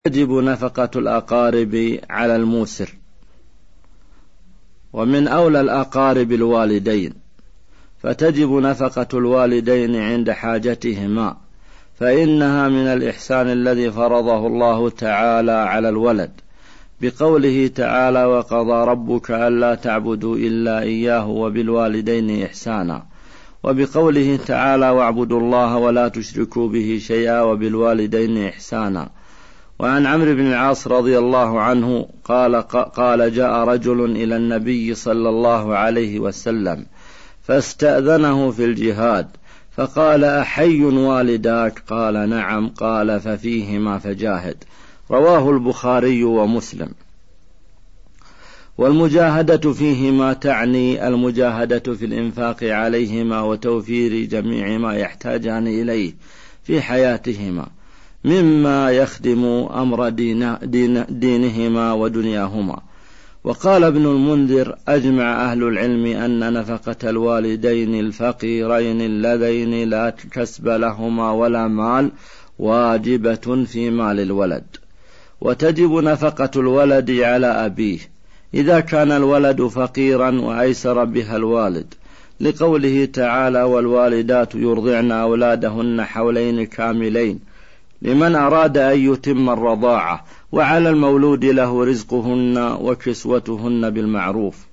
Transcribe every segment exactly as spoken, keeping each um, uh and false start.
تجب نفقة الأقارب على الموسر، ومن أولى الأقارب الوالدين، فتجب نفقة الوالدين عند حاجتهما، فإنها من الإحسان الذي فرضه الله تعالى على الولد بقوله تعالى: وقضى ربك ألا تعبدوا إلا إياه وبالوالدين إحسانا، وبقوله تعالى: واعبدوا الله ولا تشركوا به شيئا وبالوالدين إحسانا. وعن عمرو بن العاص رضي الله عنه قال قال جاء رجل إلى النبي صلى الله عليه وسلم فاستأذنه في الجهاد، فقال: أحي والداك؟ قال: نعم. قال: ففيهما فجاهد. رواه البخاري ومسلم. والمجاهدة فيهما تعني المجاهدة في الإنفاق عليهما وتوفير جميع ما يحتاجان إليه في حياتهما مما يخدم أمر دين دين دينهما ودنياهما. وقال ابن المنذر: أجمع أهل العلم أن نفقة الوالدين الفقيرين اللذين لا كسب لهما ولا مال واجبة في مال الولد. وتجب نفقة الولد على أبيه إذا كان الولد فقيرا وأيسر بها الوالد، لقوله تعالى: والوالدات يرضعن أولادهن حولين كاملين لمن أراد أن يتم الرضاعة، وعلى المولود له رزقهن وكسوتهن بالمعروف.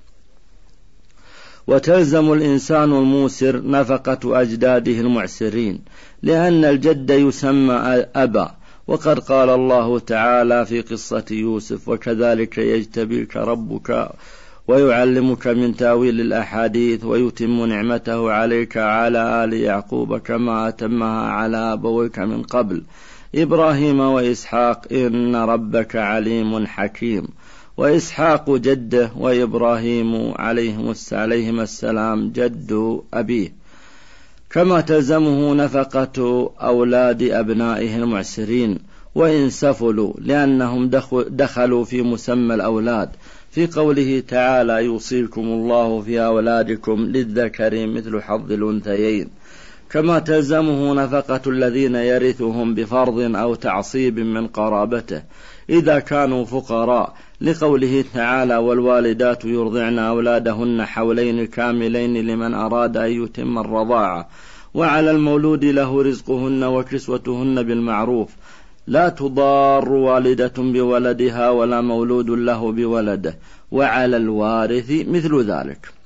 وتلزم الإنسان الموسر نفقة أجداده المعسرين، لأن الجد يسمى أبا، وقد قال الله تعالى في قصة يوسف: وكذلك يجتبيك ربك ويعلمك من تاويل الأحاديث ويتم نعمته عليك على آل يعقوب كما أتمها على أبويك من قبل إبراهيم وإسحاق إن ربك عليم حكيم. وإسحاق جده، وإبراهيم عليهم السلام جد أبيه. كما تلزمه نفقة أولاد أبنائه المعسرين وإن سفلوا، لأنهم دخلوا في مسمى الأولاد في قوله تعالى: يوصيكم الله في أولادكم للذكر مثل حظ الأنثيين. كما تلزمه نفقة الذين يرثهم بفرض أو تعصيب من قرابته إذا كانوا فقراء، لقوله تعالى: والوالدات يرضعن أولادهن حولين كاملين لمن أراد أن يتم الرضاعة، وعلى المولود له رزقهن وكسوتهن بالمعروف، لا تضار والدة بولدها ولا مولود له بولده، وعلى الوارث مثل ذلك.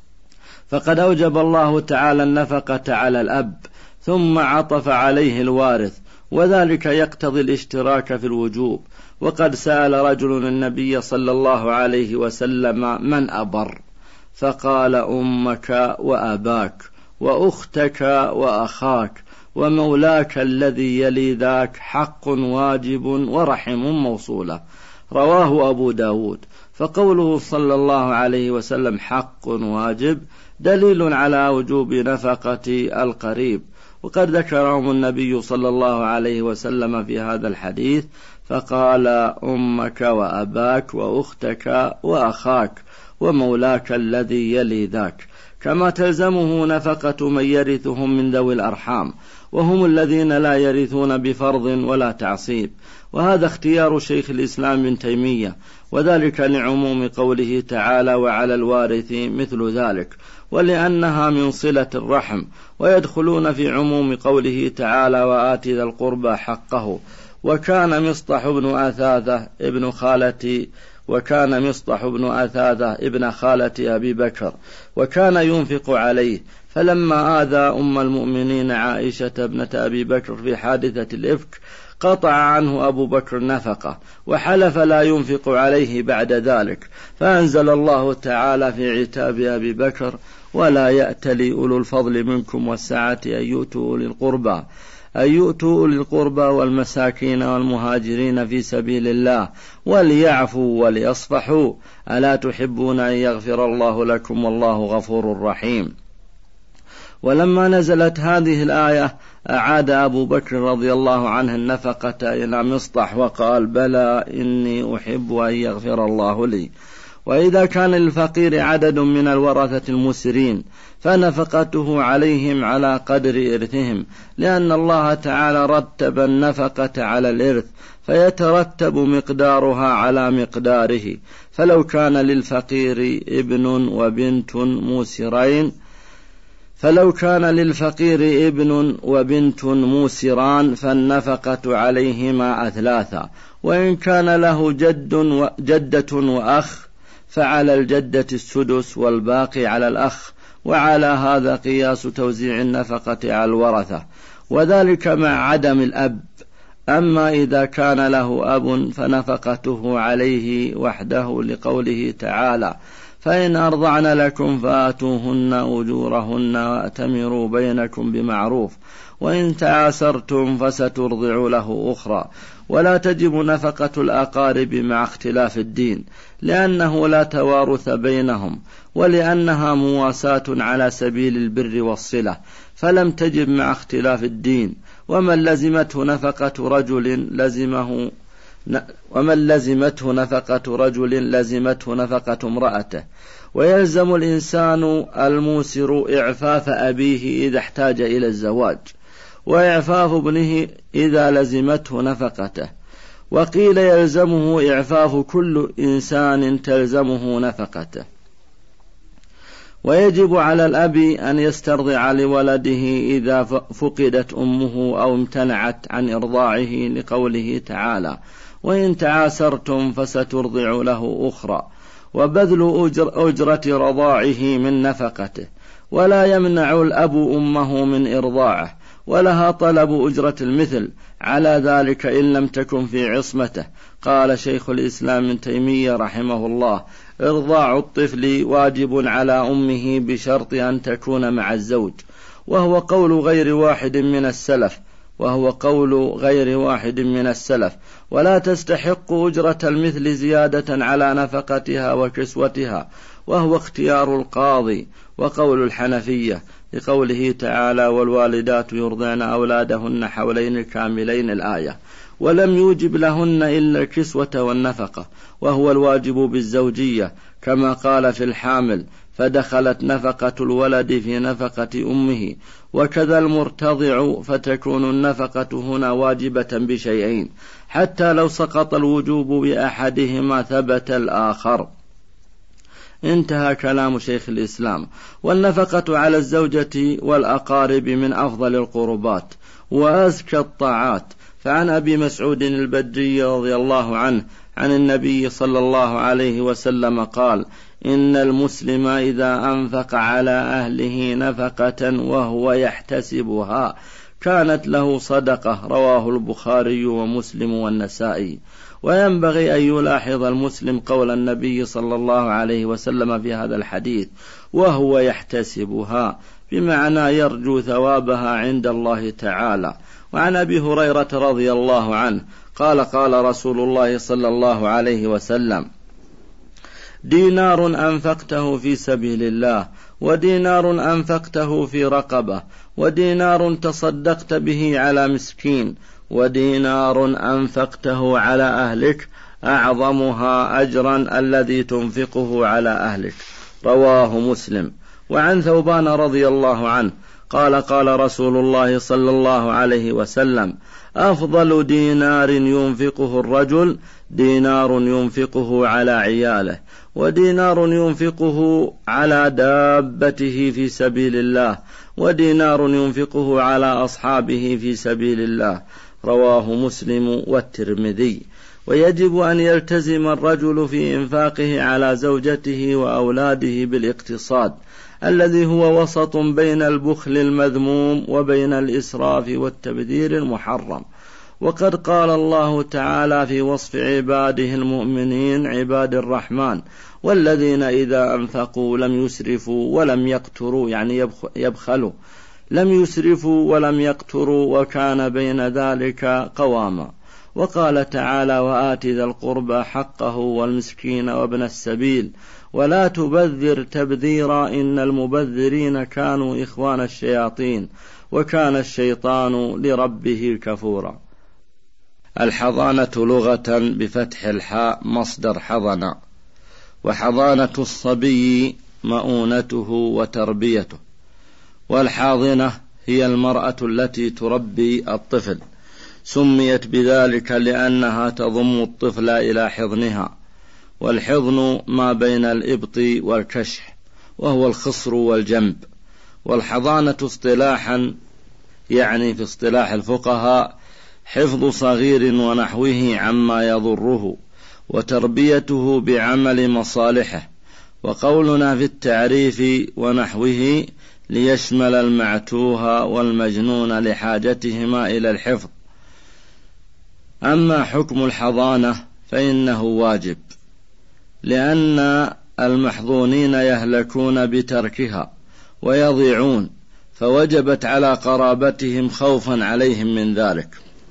فقد أوجب الله تعالى النفقة على الأب ثم عطف عليه الوارث، وذلك يقتضي الاشتراك في الوجوب. وقد سأل رجل النبي صلى الله عليه وسلم: من أبر؟ فقال: أمك وأباك وأختك وأخاك ومولاك الذي يلي ذاك، حق واجب ورحم موصولة. رواه أبو داود. فقوله صلى الله عليه وسلم حق واجب دليل على وجوب نفقة القريب، وقد ذكرهم النبي صلى الله عليه وسلم في هذا الحديث، فقال: أمك وأباك وأختك وأخاك ومولاك الذي يلي ذاك. كما تلزمه نفقة من يرثهم من ذوي الأرحام، وهم الذين لا يرثون بفرض ولا تعصيب، وهذا اختيار شيخ الإسلام ابن تيمية، وذلك لعموم قوله تعالى: وعلى الوارث مثل ذلك، ولأنها من صلة الرحم، ويدخلون في عموم قوله تعالى: وآت ذا القربى حقه. وكان مصطح بن أثاثة ابن خالة وكان مصطح بن أثاثة ابن خالة أبي بكر، وكان ينفق عليه، فلما آذى أم المؤمنين عائشة ابنة أبي بكر في حادثة الإفك قطع عنه أبو بكر نفقة، وحلف لا ينفق عليه بعد ذلك، فأنزل الله تعالى في عتاب أبي بكر: ولا يأتلي أولو الفضل منكم والسعة أن يؤتوا أولي القربى أن يؤتوا أولي القربى والمساكين والمهاجرين في سبيل الله وليعفوا وليصفحوا، ألا تحبون أن يغفر الله لكم والله غفور رحيم. ولما نزلت هذه الآية أعاد أبو بكر رضي الله عنه النفقة إلى مصطح، وقال: بلى إني أحب أن يغفر الله لي. وإذا كان للفقير عدد من الورثة المسرين فنفقته عليهم على قدر إرثهم، لأن الله تعالى رتب النفقة على الإرث فيترتب مقدارها على مقداره. فلو كان للفقير ابن وبنت موسرين فلو كان للفقير ابن وبنت موسران فالنفقة عليهما أثلاثا، وإن كان له جد وجدة وأخ فعلى الجدة السدس والباقي على الأخ، وعلى هذا قياس توزيع النفقة على الورثة، وذلك مع عدم الأب. أما إذا كان له أب فنفقته عليه وحده، لقوله تعالى: فإن أرضعن لكم فآتوهن أجورهن وأتمروا بينكم بمعروف، وإن تعاسرتم فسترضع له أخرى. ولا تجب نفقة الأقارب مع اختلاف الدين، لأنه لا توارث بينهم، ولأنها مواساة على سبيل البر والصلة، فلم تجب مع اختلاف الدين. ومن لزمته نفقة رجل لزمه ومن لزمته نفقة رجل لزمته نفقة امرأته. ويلزم الإنسان الموسر إعفاف أبيه إذا احتاج إلى الزواج، وإعفاف ابنه إذا لزمته نفقته. وقيل يلزمه إعفاف كل إنسان تلزمه نفقته. ويجب على الأب أن يسترضع لولده إذا فقدت أمه أو امتنعت عن إرضاعه، لقوله تعالى: وإن تعاسرتم فسترضع له أخرى. وبذل أجر أجرة رضاعه من نفقته، ولا يمنع الأب أمه من إرضاعه، ولها طلب أجرة المثل على ذلك إن لم تكن في عصمته. قال شيخ الإسلام ابن تيمية رحمه الله: إرضاع الطفل واجب على أمه بشرط أن تكون مع الزوج، وهو قول غير واحد من السلف وهو قول غير واحد من السلف ولا تستحق أجرة المثل زيادة على نفقتها وكسوتها، وهو اختيار القاضي وقول الحنفية، لقوله تعالى: والوالدات يرضعن أولادهن حولين كاملين، الآية. ولم يوجب لهن إلا الكسوة والنفقة، وهو الواجب بالزوجية، كما قال في الحامل: فدخلت نفقة الولد في نفقة أمه. وكذا المرتضع، فتكون النفقة هنا واجبة بشيئين، حتى لو سقط الوجوب بأحدهما ثبت الآخر. انتهى كلام شيخ الإسلام. والنفقة على الزوجة والأقارب من أفضل القربات وأزكى الطاعات. فعن أبي مسعود البدري رضي الله عنه عن النبي صلى الله عليه وسلم قال: إن المسلم إذا أنفق على أهله نفقة وهو يحتسبها كانت له صدقة. رواه البخاري ومسلم والنسائي. وينبغي أن يلاحظ المسلم قول النبي صلى الله عليه وسلم في هذا الحديث: وهو يحتسبها، بمعنى يرجو ثوابها عند الله تعالى. وعن أبي هريرة رضي الله عنه قال: قال رسول الله صلى الله عليه وسلم: دينار أنفقته في سبيل الله، ودينار أنفقته في رقبة، ودينار تصدقت به على مسكين، ودينار أنفقته على أهلك، أعظمها أجرا الذي تنفقه على أهلك. رواه مسلم. وعن ثوبان رضي الله عنه قال: قال رسول الله صلى الله عليه وسلم: أفضل دينار ينفقه الرجل دينار ينفقه على عياله، ودينار ينفقه على دابته في سبيل الله، ودينار ينفقه على أصحابه في سبيل الله. رواه مسلم والترمذي. ويجب أن يلتزم الرجل في إنفاقه على زوجته وأولاده بالاقتصاد، الذي هو وسط بين البخل المذموم وبين الإسراف والتبذير المحرم. وقد قال الله تعالى في وصف عباده المؤمنين: عباد الرحمن والذين إذا أنفقوا لم يسرفوا ولم يقتروا، يعني يبخلوا، لم يسرفوا ولم يقتروا وكان بين ذلك قواما. وقال تعالى: وآت ذا القربى حقه والمسكين وابن السبيل ولا تبذر تبذيرا إن المبذرين كانوا إخوان الشياطين وكان الشيطان لربه كفورا. الحضانة لغة بفتح الحاء مصدر حضن، وحضانة الصبي مؤونته وتربيته. والحاضنة هي المرأة التي تربي الطفل، سميت بذلك لأنها تضم الطفل إلى حضنها. والحضن ما بين الإبط والكشح، وهو الخصر والجنب. والحضانة اصطلاحا يعني في اصطلاح الفقهاء حفظ صغير ونحوه عما يضره، وتربيته بعمل مصالحه. وقولنا في التعريف ونحوه ليشمل المعتوه والمجنون لحاجتهما إلى الحفظ. أما حكم الحضانة فإنه واجب، لأن المحظونين يهلكون بتركها ويضيعون، فوجبت على قرابتهم خوفا عليهم من ذلك.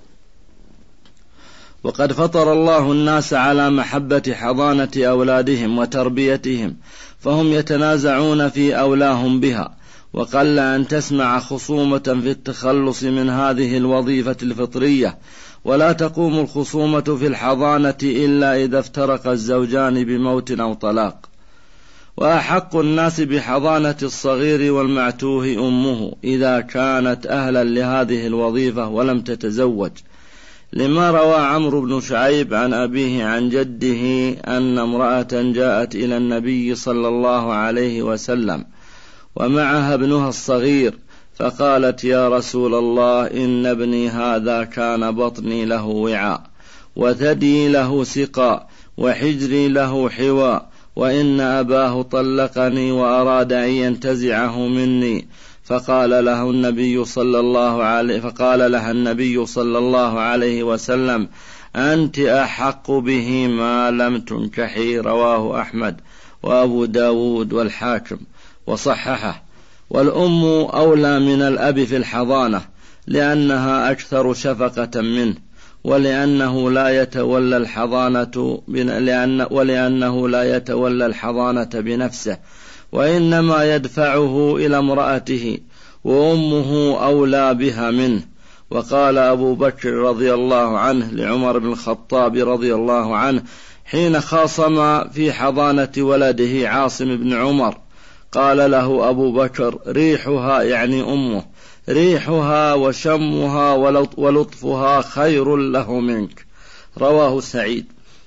وقد فطر الله الناس على محبة حضانة أولادهم وتربيتهم، فهم يتنازعون في أولاهم بها، وقل أن تسمع خصومة في التخلص من هذه الوظيفة الفطرية. ولا تقوم الخصومة في الحضانة إلا إذا افترق الزوجان بموت أو طلاق. وأحق الناس بحضانة الصغير والمعتوه أمه إذا كانت أهلا لهذه الوظيفة ولم تتزوج، لما روى عمرو بن شعيب عن أبيه عن جده أن امرأة جاءت إلى النبي صلى الله عليه وسلم ومعها ابنها الصغير، فقالت: يا رسول الله، إن ابني هذا كان بطني له وعاء، وثدي له سقاء، وحجري له حواء، وإن أباه طلقني وأراد أن ينتزعه مني. فقال له النبي صلى الله عليه فقال لها النبي صلى الله عليه وسلم: أنت أحق به ما لم تنكحي. رواه أحمد وأبو داود والحاكم وصححه. والأم أولى من الأب في الحضانة، لأنها أكثر شفقة منه، ولأنه لا يتولى الحضانة لأن ولأنه لا يتولى الحضانة بنفسه، وإنما يدفعه إلى امرأته، وأمه أولى بها منه. وقال أبو بكر رضي الله عنه لعمر بن الخطاب رضي الله عنه حين خاصم في حضانة ولده عاصم بن عمر، قال له أبو بكر: ريحها، يعني أمه، ريحها وشمها ولطفها خير له منك. رواه سعيد.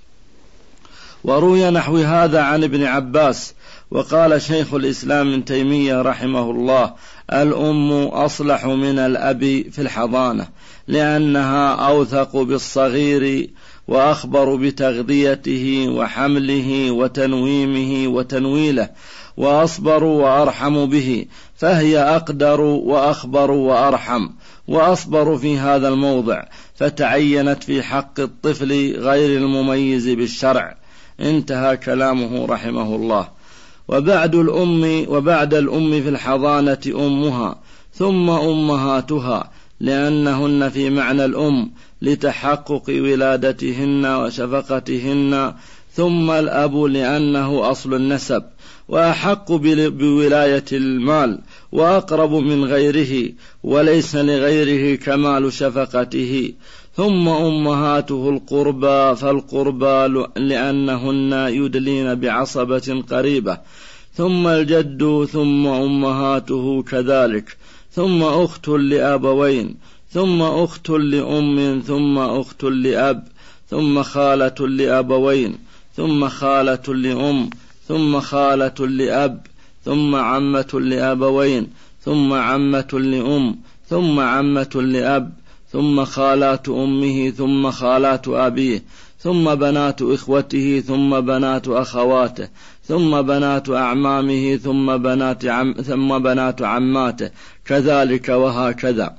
وروي نحو هذا عن ابن عباس. وقال شيخ الإسلام ابن تيمية رحمه الله: الأم أصلح من الأب في الحضانة، لأنها أوثق بالصغير وأخبر بتغذيته وحمله وتنويمه وتنويله، وأصبر وأرحم به، فهي أقدر وأخبر وأرحم وأصبر في هذا الموضع، فتعينت في حق الطفل غير المميز بالشرع. انتهى كلامه رحمه الله. وبعد الأم وبعد الأم في الحضانة أمها، ثم أمهاتها، لأنهن في معنى الأم لتحقق ولادتهن وشفقتهن، ثم الأب لأنه أصل النسب وأحق بولاية المال وأقرب من غيره، وليس لغيره كمال شفقته، ثم أمهاته القربى، فالقربى لأنهن يدلين بعصبة قريبة، ثم الجد، ثم أمهاته كذلك، ثم أخت لأبوين، ثم أخت لأم، ثم أخت لأب، ثم خالة لأبوين، ثم خالة لأم، ثم خالة لأب، ثم عمة لأبوين، ثم عمة لأم، ثم عمة لأب، ثم خالات أمه، ثم خالات أبيه، ثم بنات إخوته، ثم بنات أخواته، ثم بنات أعمامه، ثم بنات عم ثم بنات عماته، كذلك وهكذا.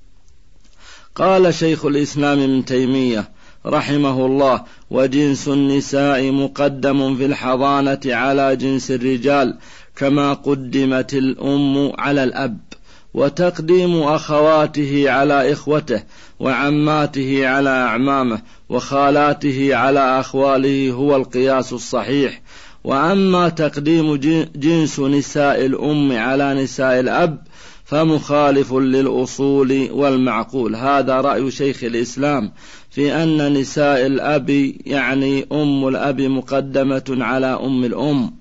قال شيخ الإسلام ابن تيمية رحمه الله: وجنس النساء مقدم في الحضانة على جنس الرجال، كما قدمت الأم على الأب، وتقديم أخواته على إخوته، وعماته على أعمامه، وخالاته على أخواله هو القياس الصحيح. وأما تقديم جنس نساء الأم على نساء الأب فمخالف للأصول والمعقول. هذا رأي شيخ الإسلام في أن نساء الأب يعني أم الأب مقدمة على أم الأم.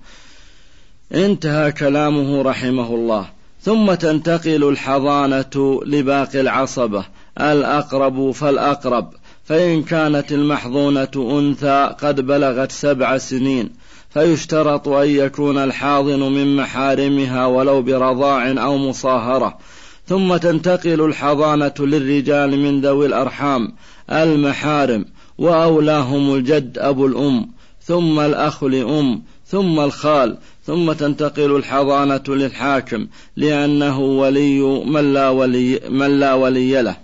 انتهى كلامه رحمه الله. ثم تنتقل الحضانة لباقي العصبة الأقرب فالأقرب، فإن كانت المحضونة أنثى قد بلغت سبع سنين فيشترط أن يكون الحاضن من محارمها ولو برضاع أو مصاهرة. ثم تنتقل الحضانة للرجال من ذوي الأرحام المحارم، وأولاهم الجد أبو الأم، ثم الأخ لأم، ثم الخال. ثم تنتقل الحضانة للحاكم لأنه ولي من لا ولي, من لا ولي له.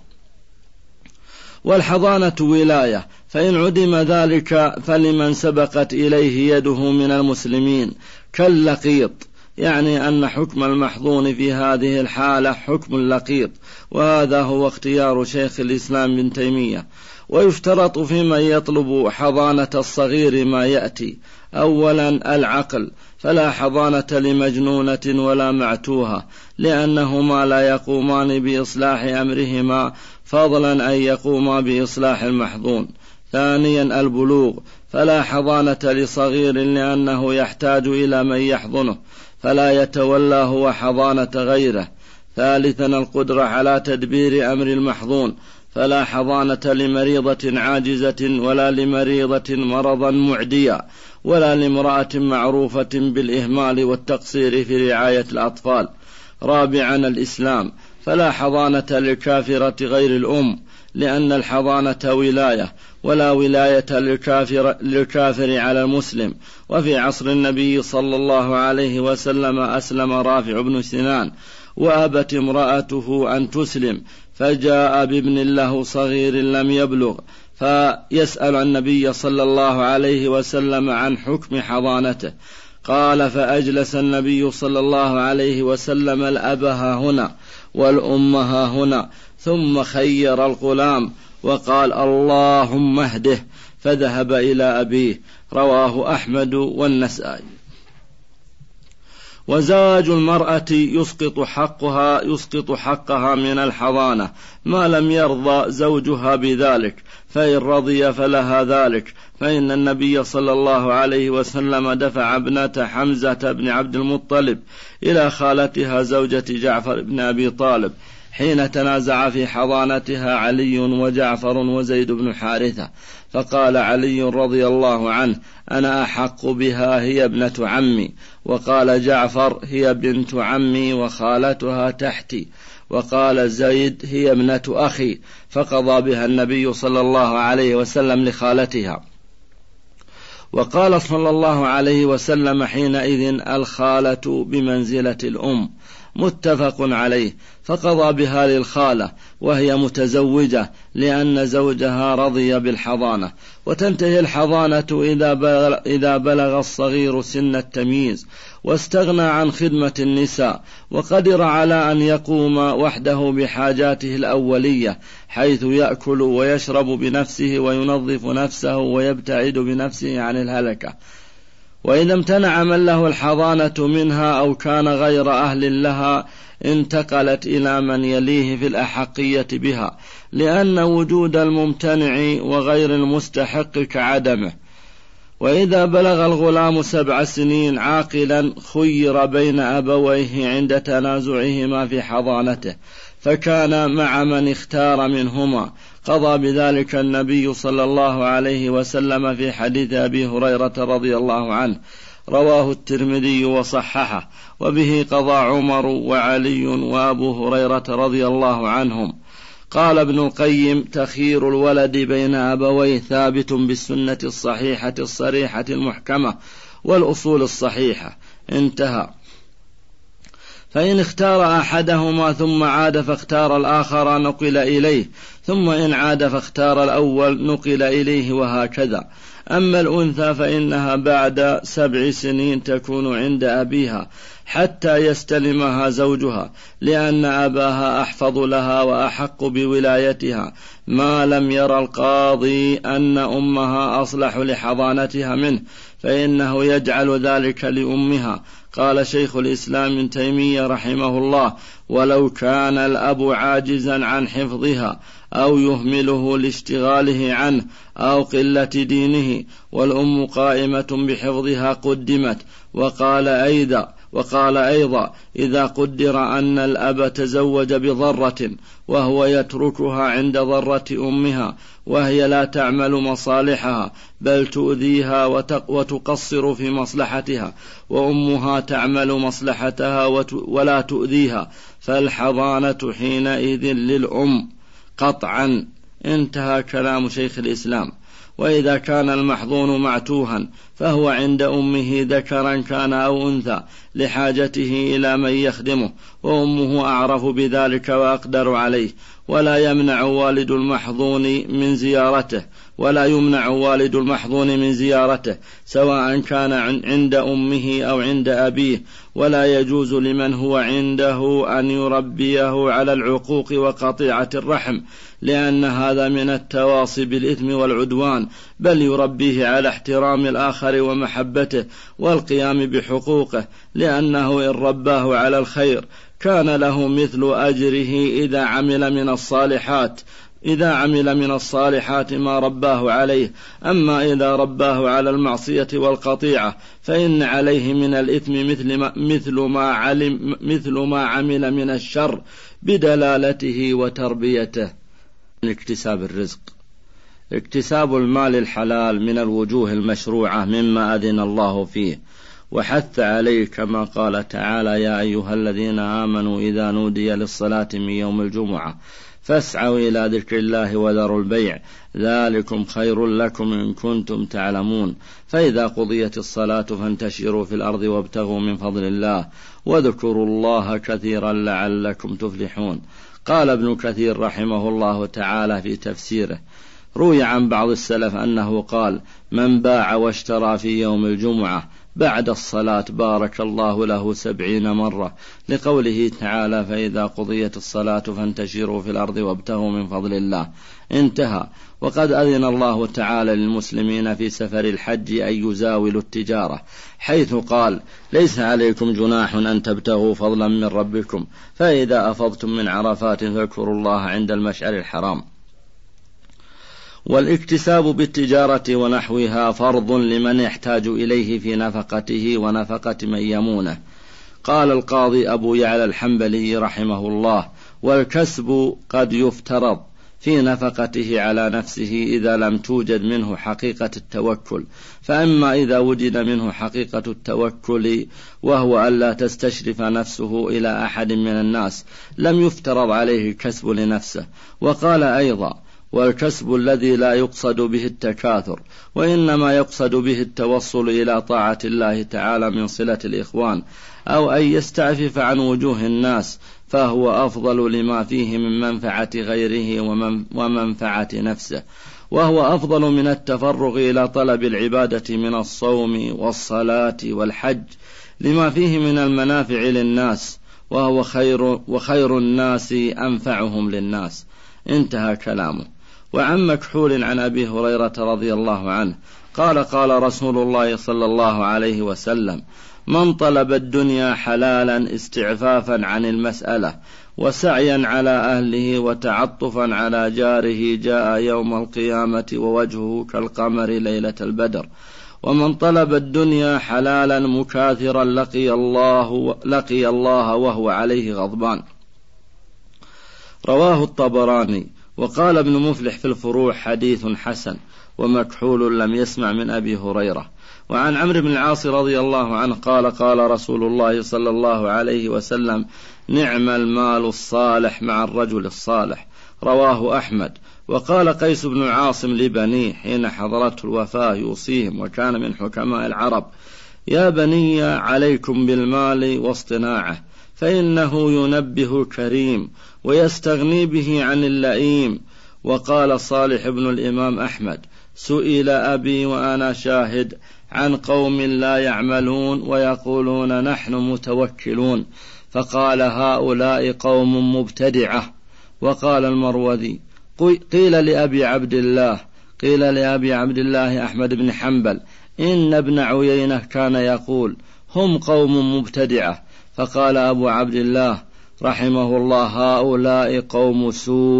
والحضانة ولاية، فإن عدم ذلك فلمن سبقت إليه يده من المسلمين كاللقيط، يعني أن حكم المحضون في هذه الحالة حكم اللقيط، وهذا هو اختيار شيخ الإسلام ابن تيمية. ويشترط في من يطلب حضانة الصغير ما يأتي: أولا العقل، فلا حضانة لمجنونة ولا معتوها، لأنهما لا يقومان بإصلاح أمرهما فضلا أن يقوما بإصلاح المحضون. ثانيا البلوغ، فلا حضانة لصغير لأنه يحتاج إلى من يحضنه فلا يتولى هو حضانة غيره. ثالثا القدرة على تدبير أمر المحضون، فلا حضانة لمريضة عاجزة ولا لمريضة مرضا معديا ولا لامرأة معروفة بالإهمال والتقصير في رعاية الأطفال. رابعا الإسلام، فلا حضانة للكافرة غير الأم، لأن الحضانة ولاية، ولا ولاية للكافر, للكافر على المسلم. وفي عصر النبي صلى الله عليه وسلم أسلم رافع بن سنان، وأبت امرأته أن تسلم، فجاء بابن له صغير لم يبلغ فيسأل النبي صلى الله عليه وسلم عن حكم حضانته. قال: فأجلس النبي صلى الله عليه وسلم الأب ها هنا والأم ها هنا، ثم خير الغلام وقال: اللهم اهده، فذهب إلى أبيه. رواه أحمد والنسائي. وزواج المرأة يسقط حقها يسقط حقها من الحضانة ما لم يرضى زوجها بذلك، فإن رضي فلها ذلك، فإن النبي صلى الله عليه وسلم دفع ابنة حمزة بن عبد المطلب إلى خالتها زوجة جعفر بن أبي طالب حين تنازع في حضانتها علي وجعفر وزيد بن حارثة، فقال علي رضي الله عنه: أنا أحق بها، هي ابنة عمي. وقال جعفر: هي بنت عمي وخالتها تحتي. وقال زيد: هي ابنة أخي، فقضى بها النبي صلى الله عليه وسلم لخالتها. وقال صلى الله عليه وسلم حينئذ: الخالة بمنزلة الأم، متفق عليه. فقضى بها للخالة وهي متزوجة لأن زوجها رضي بالحضانة. وتنتهي الحضانة إذا بلغ, إذا بلغ الصغير سن التمييز واستغنى عن خدمة النساء وقدر على أن يقوم وحده بحاجاته الأولية، حيث يأكل ويشرب بنفسه وينظف نفسه ويبتعد بنفسه عن الهلكة. وإذا امتنع من له الحضانة منها أو كان غير أهل لها انتقلت إلى من يليه في الأحقية بها، لأن وجود الممتنع وغير المستحق كعدمه. وإذا بلغ الغلام سبع سنين عاقلا خير بين أبويه عند تنازعهما في حضانته، فكان مع من اختار منهما. قضى بذلك النبي صلى الله عليه وسلم في حديث أبي هريرة رضي الله عنه، رواه الترمذي وصححه، وبه قضى عمر وعلي وأبو هريرة رضي الله عنهم. قال ابن القيم: تخيير الولد بين أبويه ثابت بالسنة الصحيحة الصريحة المحكمة والأصول الصحيحة. انتهى. فإن اختار أحدهما ثم عاد فاختار الآخر نقل إليه، ثم إن عاد فاختار الأول نقل إليه، وهكذا. أما الأنثى فإنها بعد سبع سنين تكون عند أبيها حتى يستلمها زوجها، لأن أباها أحفظ لها وأحق بولايتها، ما لم ير القاضي أن أمها أصلح لحضانتها منه، فإنه يجعل ذلك لأمها. قال شيخ الإسلام ابن تيمية رحمه الله: ولو كان الأب عاجزا عن حفظها أو يهمله لاشتغاله عنه أو قلة دينه، والأم قائمة بحفظها قدمت. وقال أيضا وقال أيضا إذا قدر أن الأب تزوج بضرة وهو يتركها عند ضرة أمها وهي لا تعمل مصالحها بل تؤذيها وتقصر في مصلحتها، وأمها تعمل مصلحتها ولا تؤذيها، فالحضانة حينئذ للأم قطعا. انتهى كلام شيخ الإسلام. وإذا كان المحظون معتوها فهو عند أمه ذكرا كان أو أنثى لحاجته إلى من يخدمه، وأمه أعرف بذلك وأقدر عليه، ولا يمنع والد المحظون من زيارته ولا يمنع والد المحظون من زيارته سواء كان عند أمه أو عند أبيه، ولا يجوز لمن هو عنده أن يربيه على العقوق وقطيعة الرحم، لأن هذا من التواصي بالإثم والعدوان، بل يربيه على احترام الآخر ومحبته والقيام بحقوقه، لأنه إن رباه على الخير كان له مثل أجره إذا عمل من الصالحات إذا عمل من الصالحات ما رباه عليه. أما إذا رباه على المعصية والقطيعة فإن عليه من الإثم مثل ما, مثل ما, علم مثل ما عمل من الشر بدلالته وتربيته. اكتساب الرزق. اكتساب المال الحلال من الوجوه المشروعة مما أذن الله فيه وحث عليه، كما قال تعالى: يا أيها الذين آمنوا إذا نودي للصلاة من يوم الجمعة فاسعوا إلى ذكر الله وذروا البيع ذلكم خير لكم إن كنتم تعلمون، فإذا قضيت الصلاة فانتشروا في الأرض وابتغوا من فضل الله وذكروا الله كثيرا لعلكم تفلحون. قال ابن كثير رحمه الله تعالى في تفسيره: روي عن بعض السلف أنه قال: من باع واشترى في يوم الجمعة بعد الصلاة بارك الله له سبعين مرة، لقوله تعالى: فإذا قضيت الصلاة فانتشروا في الأرض وابتغوا من فضل الله. انتهى. وقد أذن الله تعالى للمسلمين في سفر الحج أن يزاولوا التجارة، حيث قال: ليس عليكم جناح أن تبتغوا فضلا من ربكم، فإذا أفضتم من عرفات فاذكروا الله عند المشعر الحرام. والاكتساب بالتجارة ونحوها فرض لمن يحتاج إليه في نفقته ونفقة من يمونه. قال القاضي أبو يعلى الحنبلي رحمه الله: والكسب قد يفترض في نفقته على نفسه إذا لم توجد منه حقيقة التوكل، فأما إذا وجد منه حقيقة التوكل وهو ألا تستشرف نفسه إلى أحد من الناس لم يفترض عليه الكسب لنفسه. وقال أيضا: والكسب الذي لا يقصد به التكاثر وإنما يقصد به التوصل إلى طاعة الله تعالى من صلة الإخوان أو أن يستعفف عن وجوه الناس، فهو أفضل لما فيه من منفعة غيره ومنفعة نفسه، وهو أفضل من التفرغ إلى طلب العبادة من الصوم والصلاة والحج لما فيه من المنافع للناس، وهو خير وخير الناس أنفعهم للناس. انتهى كلامه. وعن مكحول عن أبي هريرة رضي الله عنه قال: قال رسول الله صلى الله عليه وسلم: من طلب الدنيا حلالا استعفافا عن المسألة وسعيا على أهله وتعطفا على جاره جاء يوم القيامة ووجهه كالقمر ليلة البدر. ومن طلب الدنيا حلالا مكاثرا لقي الله, لقي الله وهو عليه غضبان. رواه الطبراني. وقال ابن مفلح في الفروع: حديث حسن، ومكحول لم يسمع من أبي هريرة. وعن عمرو بن العاص رضي الله عنه قال: قال رسول الله صلى الله عليه وسلم: نعم المال الصالح مع الرجل الصالح. رواه أحمد. وقال قيس بن عاصم لبنيه حين حضرته الوفاة يوصيهم، وكان من حكماء العرب: يا بني عليكم بالمال واصطناعه، فإنه ينبه كريم ويستغني به عن اللئيم. وقال صالح بن الإمام أحمد: سئل أبي وأنا شاهد عن قوم لا يعملون ويقولون نحن متوكلون، فقال: هؤلاء قوم مبتدعة. وقال المروذي: قيل لأبي عبد الله قيل لأبي عبد الله أحمد بن حنبل إن ابن عيينة كان يقول: هم قوم مبتدعة. فقال أبو عبد الله رحمه الله: هؤلاء قوم سوء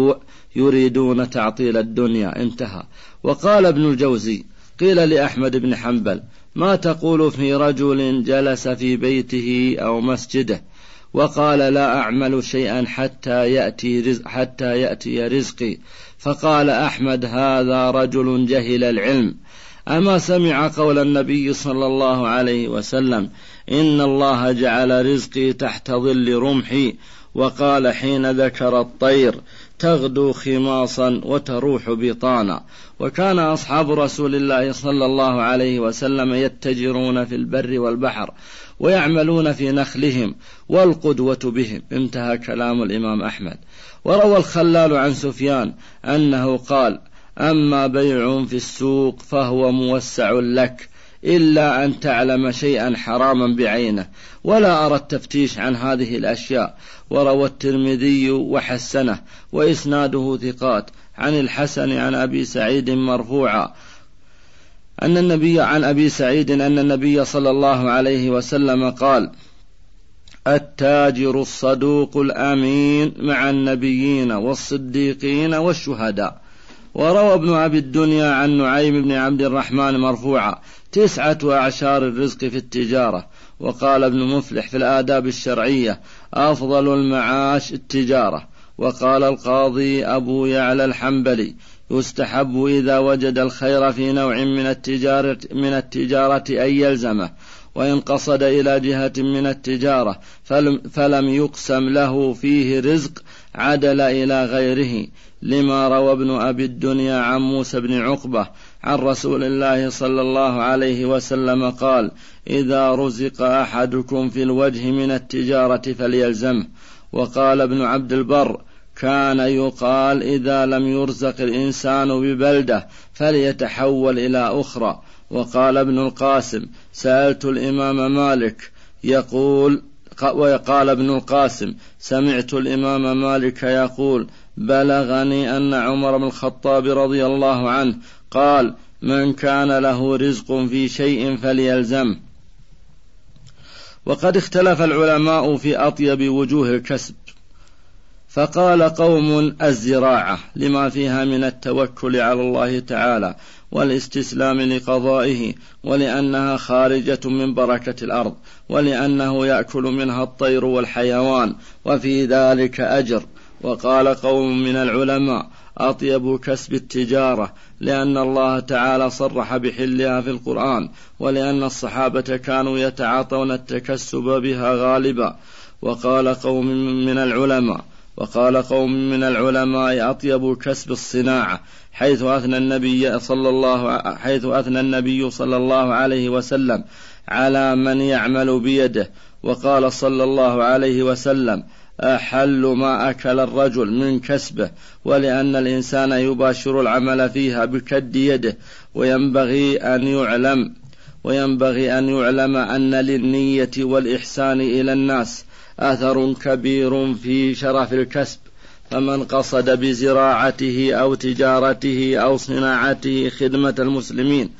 يريدون تعطيل الدنيا. انتهى. وقال ابن الجوزي: قيل لأحمد بن حنبل: ما تقول في رجل جلس في بيته أو مسجده وقال: لا أعمل شيئا حتى يأتي, رزق حتى يأتي رزقي؟ فقال أحمد: هذا رجل جهل العلم. أما سمع قول النبي صلى الله عليه وسلم: إن الله جعل رزقي تحت ظل رمحي؟ وقال حين ذكر الطير: تغدو خماصا وتروح بطانا. وكان أصحاب رسول الله صلى الله عليه وسلم يتجرون في البر والبحر ويعملون في نخلهم والقدوة بهم. انتهى كلام الإمام أحمد. وروى الخلال عن سفيان أنه قال: أما بيع في السوق فهو موسع لك إلا أن تعلم شيئا حراما بعينه، ولا أرى التفتيش عن هذه الأشياء. وروى الترمذي وحسنه وإسناده ثقات عن الحسن عن أبي سعيد مرفوعا أن النبي عن أبي سعيد أن النبي صلى الله عليه وسلم قال: التاجر الصدوق الأمين مع النبيين والصديقين والشهداء. وروى ابن أبي الدنيا عن نعيم بن عبد الرحمن مرفوعا: تسعة أعشار الرزق في التجارة. وقال ابن مفلح في الآداب الشرعية: أفضل المعاش التجارة. وقال القاضي أبو يعلى الحنبلي: يستحب إذا وجد الخير في نوع من التجارة, من التجارة أن يلزمه، وإن قصد إلى جهة من التجارة فلم, فلم يقسم له فيه رزق عدل إلى غيره، لما روى ابن أبي الدنيا عن موسى بن عقبة عن رسول الله صلى الله عليه وسلم قال: إذا رزق أحدكم في الوجه من التجارة فليلزمه. وقال ابن عبد البر: كان يقال إذا لم يرزق الإنسان ببلدة فليتحول إلى أخرى. وقال ابن القاسم: سألت الإمام مالك يقول وقال ابن القاسم: سمعت الإمام مالك يقول: بلغني أن عمر بن الخطاب رضي الله عنه قال: من كان له رزق في شيء فليلزمه. وقد اختلف العلماء في أطيب وجوه الكسب، فقال قوم: الزراعة، لما فيها من التوكل على الله تعالى والاستسلام لقضائه، ولأنها خارجة من بركة الأرض، ولأنه يأكل منها الطير والحيوان، وفي ذلك أجر. وقال قوم من العلماء: أطيب كسب التجارة، لأن الله تعالى صرح بحلها في القرآن، ولأن الصحابة كانوا يتعاطون التكسب بها غالبا. وقال قوم من العلماء وقال قوم من العلماء: أطيب كسب الصناعة، حيث أثنى النبي صلى الله حيث أثنى النبي صلى الله عليه وسلم على من يعمل بيده، وقال صلى الله عليه وسلم: أحل ما أكل الرجل من كسبه، ولأن الإنسان يباشر العمل فيها بكد يده. وينبغي أن يعلم وينبغي أن يعلم أن للنية والإحسان إلى الناس أثر كبير في شرف الكسب، فمن قصد بزراعته أو تجارته أو صناعته خدمة المسلمين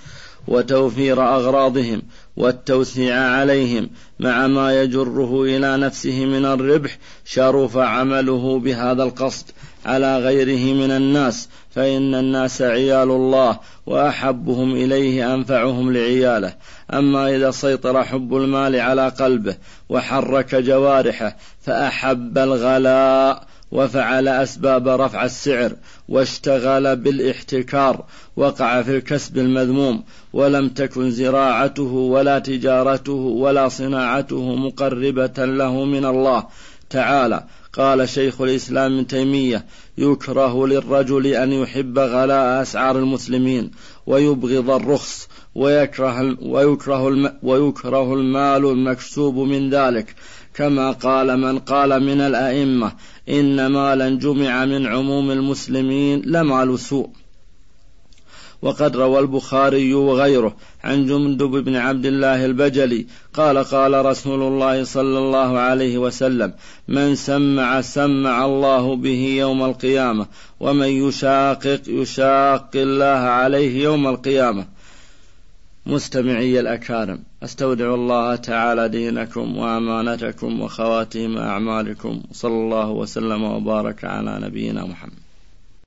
وتوفير أغراضهم والتوسيع عليهم مع ما يجره إلى نفسه من الربح، شرف عمله بهذا القصد على غيره من الناس، فإن الناس عيال الله، وأحبهم إليه أنفعهم لعياله. أما إذا سيطر حب المال على قلبه وحرك جوارحه فأحب الغلاء وفعل أسباب رفع السعر واشتغل بالاحتكار، وقع في الكسب المذموم، ولم تكن زراعته ولا تجارته ولا صناعته مقربة له من الله تعالى. قال شيخ الإسلام ابن تيمية: يكره للرجل أن يحب غلاء أسعار المسلمين ويبغض الرخص، ويكره, ويكره, ويكره المال المكسوب من ذلك، كما قال من قال من الأئمة: إن مالا جمع من عموم المسلمين لمال سوء. وقد روى البخاري وغيره عن جندب بن عبد الله البجلي قال: قال رسول الله صلى الله عليه وسلم: من سمع سمع الله به يوم القيامة، ومن يشاقق يشاق الله عليه يوم القيامة. مستمعي الأكارم، أستودع الله تعالى دينكم وأمانتكم وخواتيم أعمالكم، صلى الله وسلم وبارك على نبينا محمد.